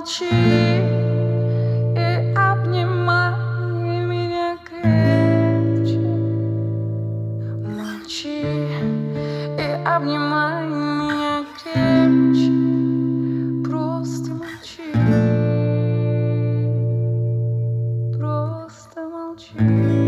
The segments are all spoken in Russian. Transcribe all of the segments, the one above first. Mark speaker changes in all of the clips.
Speaker 1: Молчи и обнимай меня крепче. Молчи и обнимай меня крепче. Просто молчи. Просто молчи.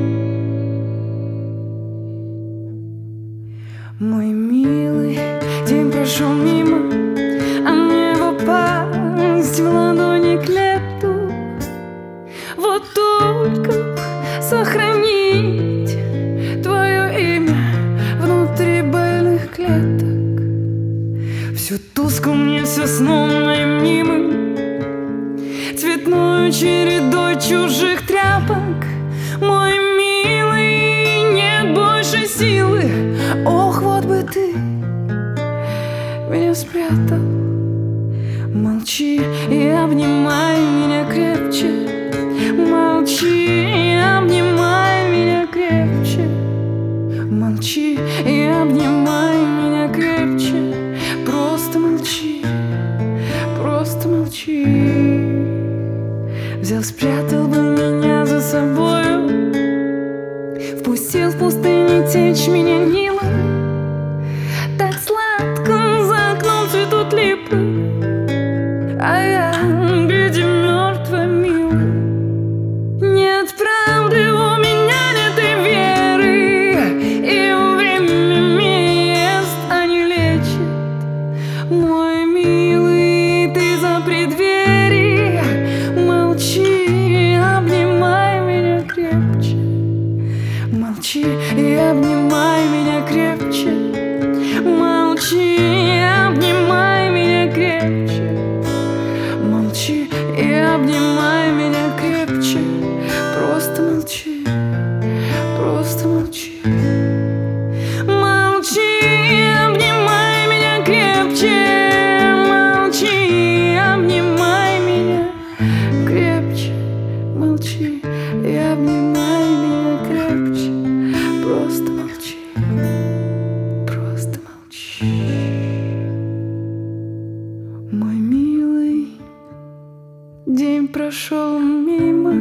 Speaker 1: Мой милый, день прошел мимо, а мне попасть в ладони к лету. Вот только б сохранить твое имя внутри больных клеток. Все тускло мне, все сном моим мнимым, цветной чередой чужих тряпок. Мой милый, нет больше силы. Ох, вот бы ты меня спрятал. Молчи и обнимай меня крепче. Молчи и обнимай меня крепче. Молчи и обнимай меня крепче. Просто молчи, просто молчи. Взял, спрятал бы меня за собою, впустил в пустыню течь меня Нила. Так сладко за окном цветут липы, а я где мертвая, милая. Нет правды у меня, нет и веры, и время меня ест, а не лечит. Мой милый, ты за преддверие. Молчи и обнимай меня крепче. Молчи и обнимай меня крепче. Молчи и обнимай меня крепче. Молчи и обнимай меня крепче. Просто молчи, просто молчи. Молчи и обнимай меня крепче. Молчи и обнимай меня крепче. Молчи и обнимай меня крепче. Просто молчи, просто молчи. Мой милый, день прошел мимо,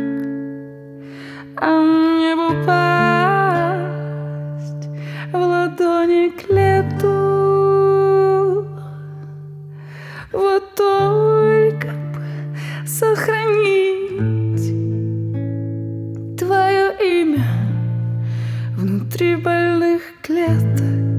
Speaker 1: а мне попасть в ладони к лету. Вот только бы сохранить твое имя внутри больных клеток.